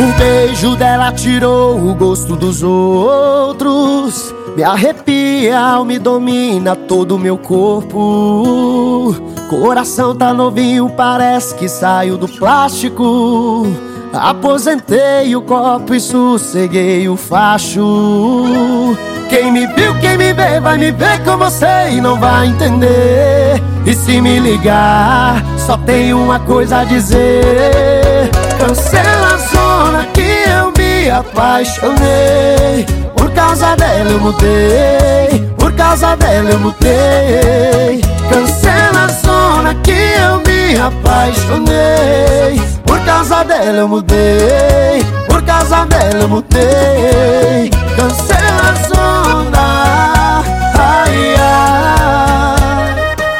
O beijo dela tirou o gosto dos outros. Me arrepia, me domina todo o meu corpo. Coração tá novinho, parece que saiu do plástico. Aposentei o copo e sosseguei o facho. Quem me viu, quem me vê, vai me ver com você e não vai entender. E se me ligar, só tem uma coisa a dizer: cancela a zona que eu me apaixonei. Por causa dela eu mudei, por causa dela eu mudei. Cancela a zona que eu me apaixonei. Por causa dela eu mudei, por causa dela eu mudei. Cancela a zona, ai, ai.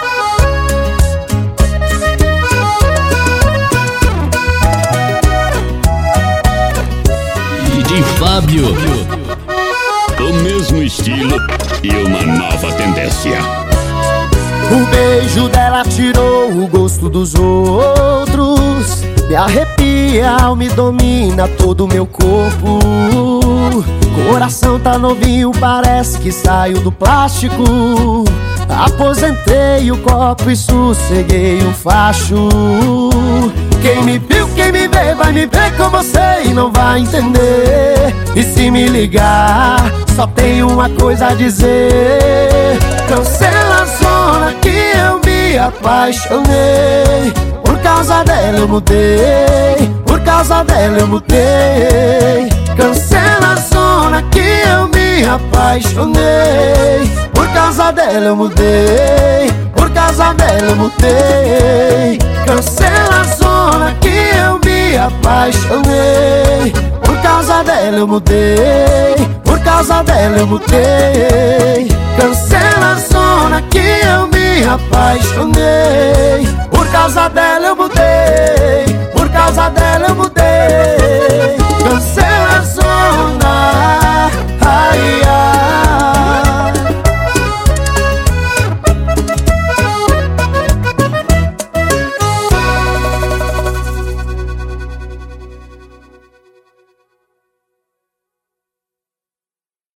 DJ Fábio, o mesmo estilo e uma nova tendência. O beijo dela tirou o gosto dos outros. Me arrepia, me domina todo o meu corpo. Coração tá novinho, parece que saiu do plástico. Aposentei o copo e sosseguei o facho. Quem me viu, quem me vê, vai me ver com você e não vai entender. E se me ligar, só tem uma coisa a dizer: cancela a zona que eu me apaixonei. Por causa dela eu mudei, por causa dela eu mudei. Cancela a zona que eu me apaixonei. Por causa dela eu mudei, por causa dela eu mudei. Cancela a zona que eu me apaixonei. Por causa dela eu mudei, por causa dela eu mudei. Cancela a zona que eu me apaixonei. Por causa dela